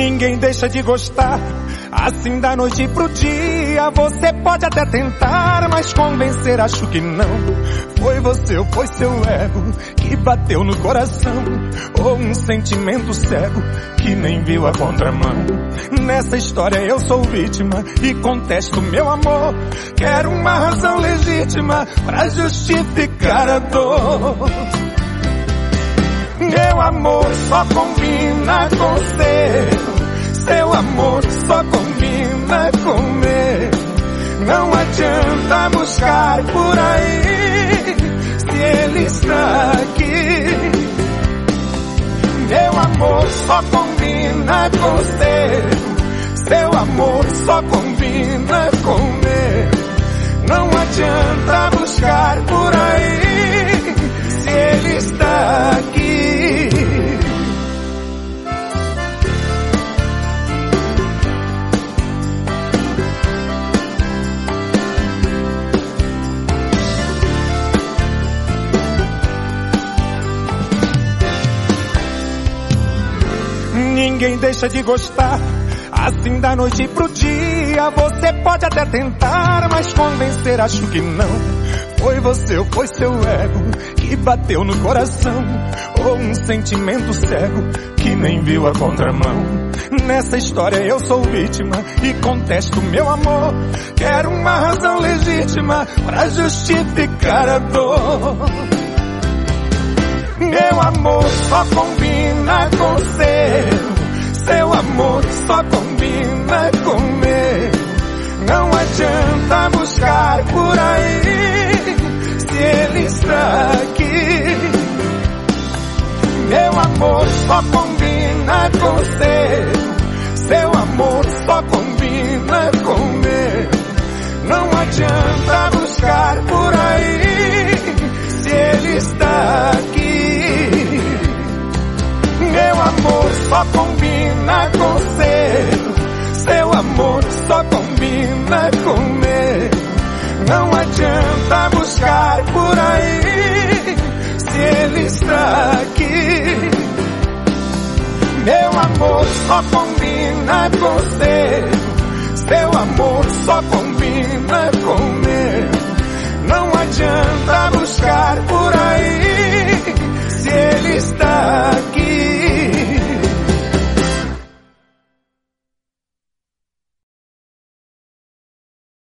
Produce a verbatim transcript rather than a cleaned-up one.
Ninguém deixa de gostar assim da noite pro dia. Você pode até tentar, mas convencer acho que não. Foi você ou foi seu ego que bateu no coração, ou um sentimento cego que nem viu a contramão. Nessa história eu sou vítima e contesto meu amor. Quero uma razão legítima pra justificar a dor. Meu amor só combina com seu, seu amor só combina com meu. Não adianta buscar por aí, se ele está aqui. Meu amor só combina com seu, seu amor só combina com meu. Não adianta buscar por aí, se ele está aqui. Ninguém deixa de gostar assim da noite pro dia. Você pode até tentar, mas convencer acho que não. Foi você ou foi seu ego que bateu no coração, ou um sentimento cego que nem viu a contramão. Nessa história eu sou vítima e contesto meu amor. Quero uma razão legítima pra justificar a dor. Meu amor só combina com seu, seu amor só combina com meu. Não adianta buscar por aí, se ele está aqui. Meu amor só combina com seu, seu amor só combina com meu. Não adianta buscar por aí, se ele está aqui. Meu amor só combina com seu, seu amor só combina com meu. Não adianta buscar por aí, se ele está aqui. Meu amor só combina com seu, seu amor só combina com meu. Não adianta buscar por aí, se ele está aqui.